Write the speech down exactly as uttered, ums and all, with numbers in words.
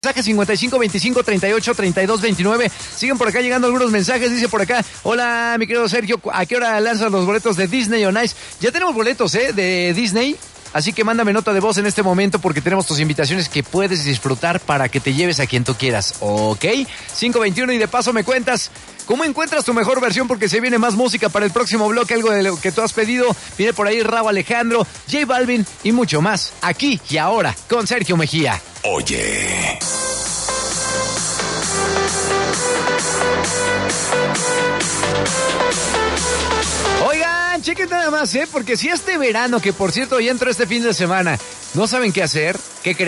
Mensaje cincuenta y cinco veinticinco treinta y ocho treinta y dos veintinueve. Siguen por acá llegando algunos mensajes. Dice por acá: hola, mi querido Sergio, ¿a qué hora lanzan los boletos de Disney on Ice? Ya tenemos boletos, ¿eh? De Disney. Así que mándame nota de voz en este momento porque tenemos tus invitaciones que puedes disfrutar para que te lleves a quien tú quieras, ¿ok? cinco veintiuno y de paso me cuentas cómo encuentras tu mejor versión porque se viene más música para el próximo bloque, algo de lo que tú has pedido. Viene por ahí Rauw Alejandro, J Balvin y mucho más, aquí y ahora con Sergio Mejía. Oye. Oigan, chequen nada más, ¿eh? Porque si este verano, que por cierto ya entró este fin de semana, no saben qué hacer, ¿qué creen?